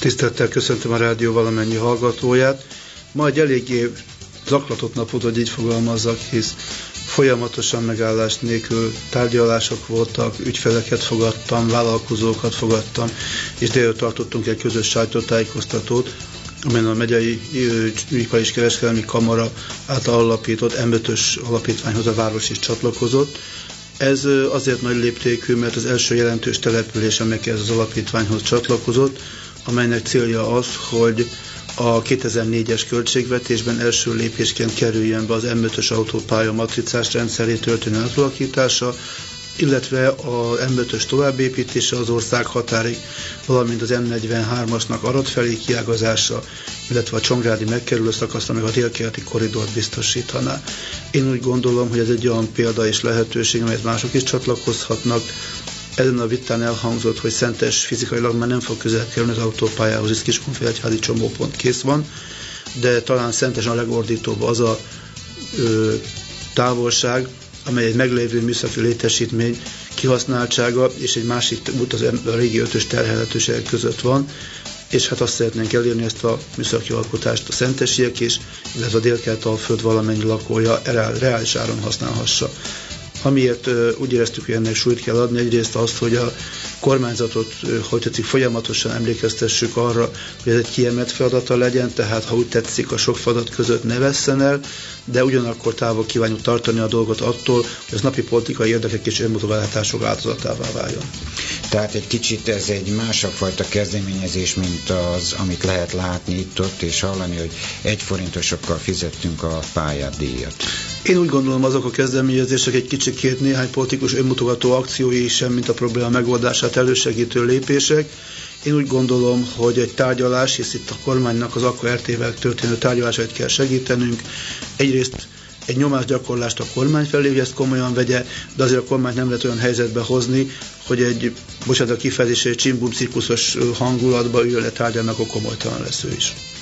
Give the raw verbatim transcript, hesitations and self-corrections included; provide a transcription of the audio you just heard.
Tisztelettel köszöntöm a rádió valamennyi hallgatóját. Ma egy eléggé zaklatott napot, hogy így fogalmazzak, hisz folyamatosan megállás nélkül tárgyalások voltak, ügyfeleket fogadtam, vállalkozókat fogadtam, és délután tartottunk egy közös sajtótájékoztatót, amelyen a megyei ipari és kereskedelmi kamara által alapított em ötös alapítványhoz a város is csatlakozott. Ez azért nagy léptékű, mert az első jelentős település, amelyik ez az alapítványhoz csatlakozott, amelynek célja az, hogy a kétezer-négyes költségvetésben első lépésként kerüljön be az em ötös autópálya matricás rendszerét történő átalakítása, illetve az em ötös továbbépítése az ország határig, valamint az em negyvenhármasnak Arad felé kiágazása, illetve a csongrádi megkerülő szakaszra meg a délkeleti korridort biztosítaná. Én úgy gondolom, hogy ez egy olyan példa és lehetőség, amelyet mások is csatlakozhatnak. Ezen a vitán elhangzott, hogy Szentes fizikailag már nem fog közel kerülni az autópályához, hisz Kiskunfélegyházi csomópont kész van, de talán Szentesen a legordítóbb az a ö, távolság, amely egy meglévő műszaki létesítmény kihasználtsága és egy másik út az a régi ötös terhelhetőségek között van, és hát azt szeretnénk elérni, ezt a műszaki alkotást a szentesiek is, illetve a Dél-Kelet-Alföld valamennyi lakója reális áron használhassa. Amiért úgy éreztük, hogy ennek súlyt kell adni, egyrészt azt, hogy a kormányzatot, hogy tetszik, folyamatosan emlékeztessük arra, hogy ez egy kiemelt feladata legyen, tehát ha úgy tetszik, a sok feladat között ne vesszen el, de ugyanakkor távol kívánjuk tartani a dolgot attól, hogy az napi politikai érdekek és önmotiválások áldozatává váljon. Tehát egy kicsit ez egy másabb fajta kezdeményezés, mint az, amit lehet látni itt-ott, és hallani, hogy egy forintosokkal fizettünk a pályádíjat. Én úgy gondolom, azok a kezdeményezések egy kicsikét néhány politikus önmutogató akciói sem, mint a probléma megoldását elősegítő lépések. Én úgy gondolom, hogy egy tárgyalás, hisz itt a kormánynak az akkor er té vel történő tárgyalásait kell segítenünk. Egyrészt egy nyomásgyakorlást a kormány felé, hogy ezt komolyan vegye, de azért a kormányt nem lehet olyan helyzetbe hozni, hogy egy, bocsánat a kifejezésre, egy csimbum cirkuszos hangulatba ül le tárgyalnak, akkor komolytalan lesz ő is.